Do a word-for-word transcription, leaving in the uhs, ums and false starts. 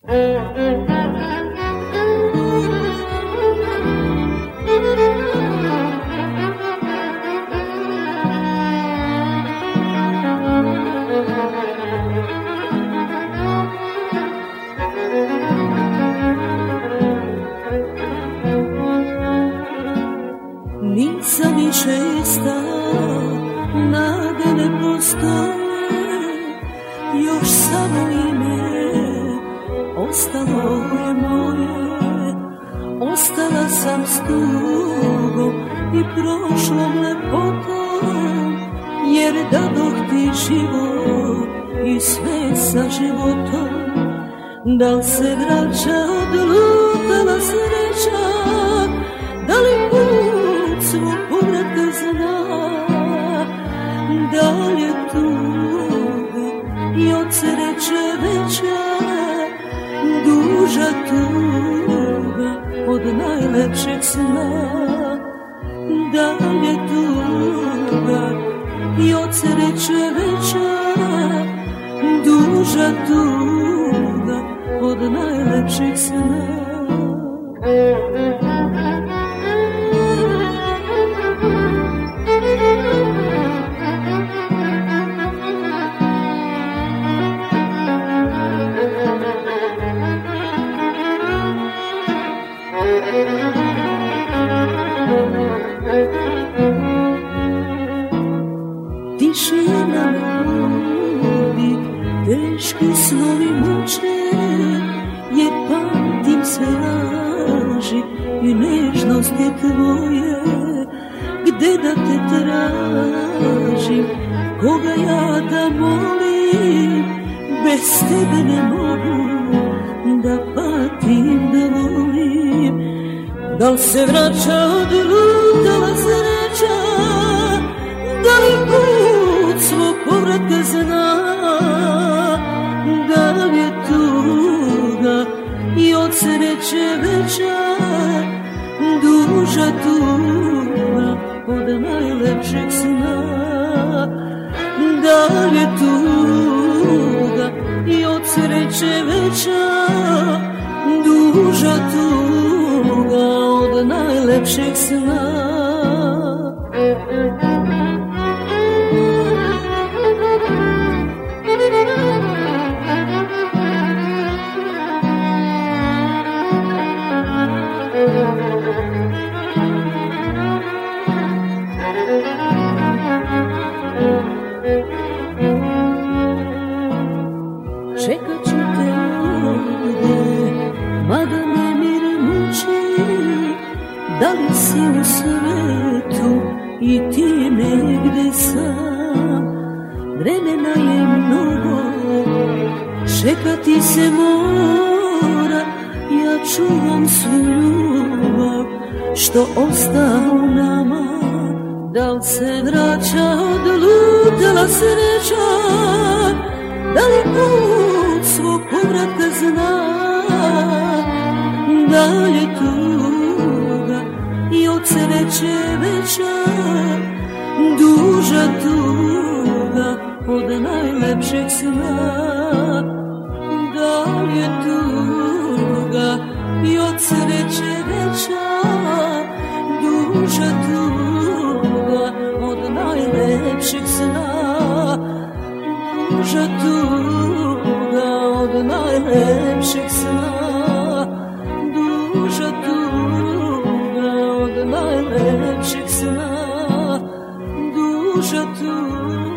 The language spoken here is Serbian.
Nisam više ista, nade ne postoje, još samo ime ostalo je moje. Ostala sam s tugom i prošlom lepotom, jer dadoh ti život i sve sa životom. Da li se vraća odlutala sreća, da li put svog povratka zna, da li je tuga i od sreće veća, duža tuga od najlepšeg sna. Da li je tuga i od sreće veća, duža tuga od najlepšeg sna. Tišina me budi, teški snovi muče, jer pamtim sve laži i nežnosti tvoje. Gde da te tražim, koga ja da molim, bez tebe ne mogu da patim, da volim. Da li se vraća odlutala sreća, da li put svog povratka zna, da li je tuga i od sreće veća, duža tuga od najlepšeg sna. Da li je tuga i od sreće veća, duža tuga od najlepšeg sna. Čekat ću te ovdje, mada me mir muči. Da li si u svetu i ti negde sam? Vremena je mnogo, čekati se mora. Ja čuvam svu ljubav što osta u nama. Da li se vraća odlutala sreća, da li put svog povratka zna, da li je tuga i od sreće veća, duža tuga od najlepšeg sna. Da li je tuga i od sreće veća, duža tuga od najlepšeg sna. Duža tuga od najlepšeg sna, duža tuga od najlepšeg sna, duža tuga.